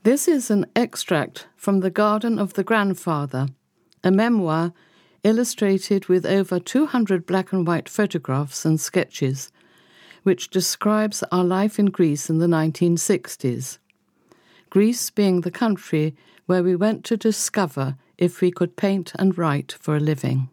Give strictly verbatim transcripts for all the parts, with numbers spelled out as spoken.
This is an extract from The Garden of the Grandfather, a memoir illustrated with over two hundred black and white photographs and sketches, which describes our life in Greece in the nineteen sixties. Greece being the country where we went to discover if we could paint and write for a living.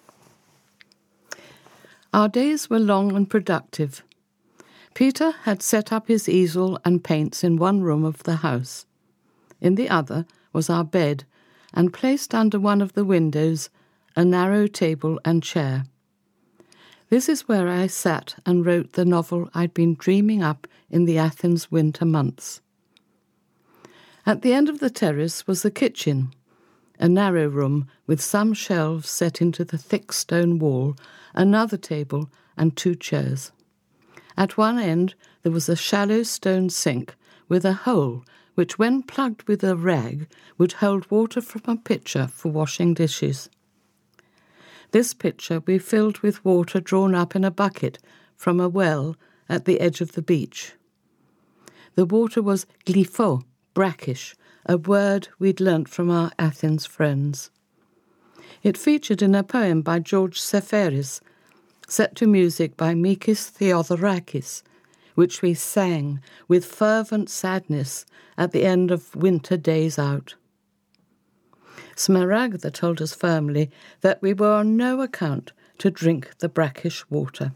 Our days were long and productive. Peter had set up his easel and paints in one room of the house. In the other was our bed, and placed under one of the windows a narrow table and chair. This is where I sat and wrote the novel I'd been dreaming up in the Athens winter months. At the end of the terrace was the kitchen, a narrow room with some shelves set into the thick stone wall, another table and two chairs. At one end there was a shallow stone sink with a hole which, when plugged with a rag, would hold water from a pitcher for washing dishes. This pitcher we filled with water drawn up in a bucket from a well at the edge of the beach. The water was glypho, brackish, a word we'd learnt from our Athens friends. It featured in a poem by George Seferis, set to music by Mikis Theodorakis, which we sang with fervent sadness at the end of winter days out. Smaragda told us firmly that we were on no account to drink the brackish water.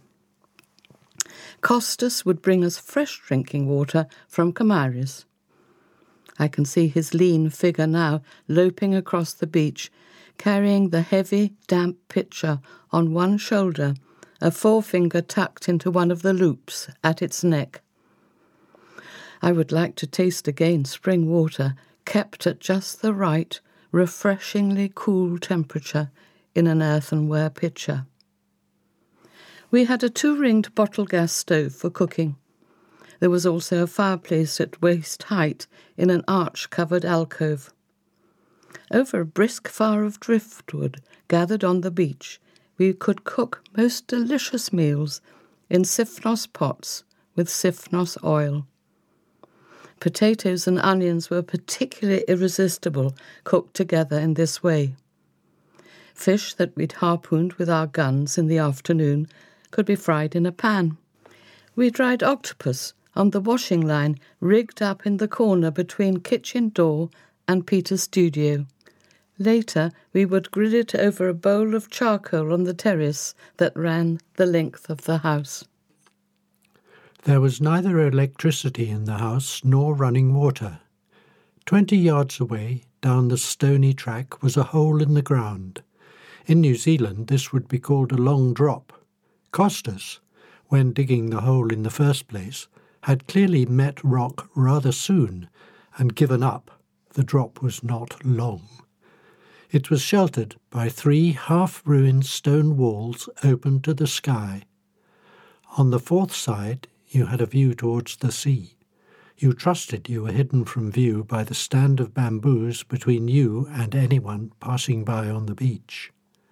Costas would bring us fresh drinking water from Kamaris. I can see his lean figure now loping across the beach, carrying the heavy, damp pitcher on one shoulder, a forefinger tucked into one of the loops at its neck. I would like to taste again spring water, kept at just the right, refreshingly cool temperature in an earthenware pitcher. We had a two-ringed bottle gas stove for cooking. There was also a fireplace at waist height in an arch-covered alcove. Over a brisk fire of driftwood gathered on the beach, we could cook most delicious meals in Sifnos pots with Sifnos oil. Potatoes and onions were particularly irresistible cooked together in this way. Fish that we'd harpooned with our guns in the afternoon could be fried in a pan. We dried octopus on the washing line rigged up in the corner between kitchen door and Peter's studio. Later, we would grill it over a bowl of charcoal on the terrace that ran the length of the house. There was neither electricity in the house nor running water. Twenty yards away, down the stony track, was a hole in the ground. In New Zealand, this would be called a long drop. Costas, when digging the hole in the first place, had clearly met rock rather soon and given up. The drop was not long. It was sheltered by three half-ruined stone walls open to the sky. On the fourth side, you had a view towards the sea. You trusted you were hidden from view by the stand of bamboos between you and anyone passing by on the beach.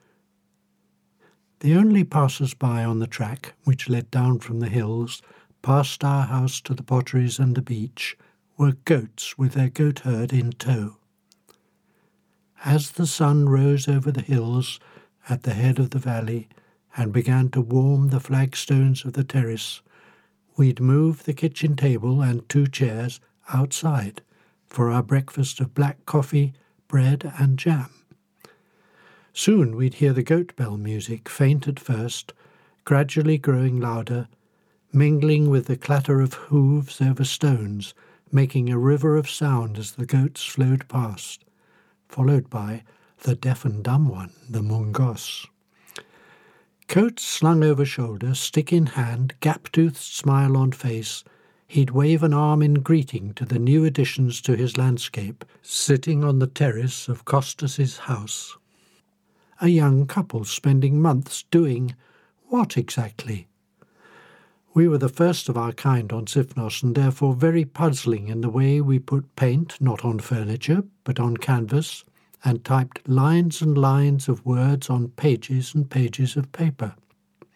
The only passers-by on the track, which led down from the hills, past our house to the potteries and the beach, were goats with their goat herd in tow. As the sun rose over the hills at the head of the valley and began to warm the flagstones of the terrace, we'd move the kitchen table and two chairs outside for our breakfast of black coffee, bread and jam. Soon we'd hear the goat bell music, faint at first, gradually growing louder, mingling with the clatter of hooves over stones, making a river of sound as the goats flowed past, followed by the deaf and dumb one, the mungos. Coat slung over shoulder, stick in hand, gap-toothed smile on face, he'd wave an arm in greeting to the new additions to his landscape, sitting on the terrace of Costas's house. A young couple spending months doing what exactly? We were the first of our kind on Sifnos and therefore very puzzling in the way we put paint not on furniture but on canvas and typed lines and lines of words on pages and pages of paper.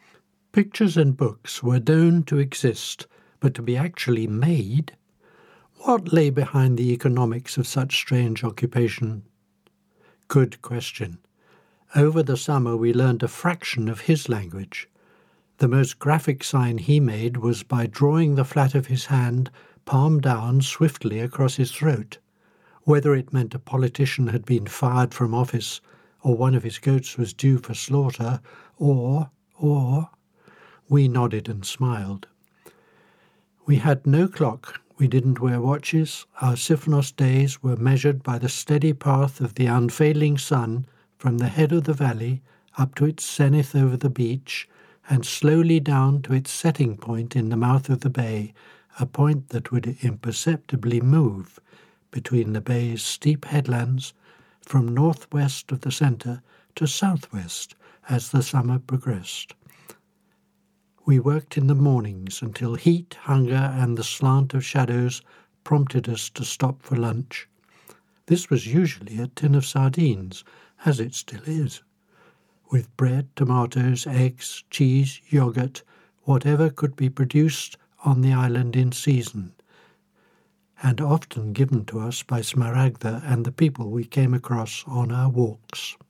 Pictures and books were known to exist, but to be actually made, What lay behind the economics of such strange occupation? Good question. Over the summer we learned a fraction of his language. The most graphic sign he made was by drawing the flat of his hand, palm down, swiftly across his throat. Whether it meant a politician had been fired from office, or one of his goats was due for slaughter, or, or... We nodded and smiled. We had no clock, we didn't wear watches, our Siphonos days were measured by the steady path of the unfailing sun from the head of the valley up to its zenith over the beach, and slowly down to its setting point in the mouth of the bay, a point that would imperceptibly move between the bay's steep headlands from northwest of the centre to southwest as the summer progressed. We worked in the mornings until heat, hunger, and the slant of shadows prompted us to stop for lunch. This was usually a tin of sardines, as it still is, with bread, tomatoes, eggs, cheese, yoghurt, whatever could be produced on the island in season, and often given to us by Smaragda and the people we came across on our walks.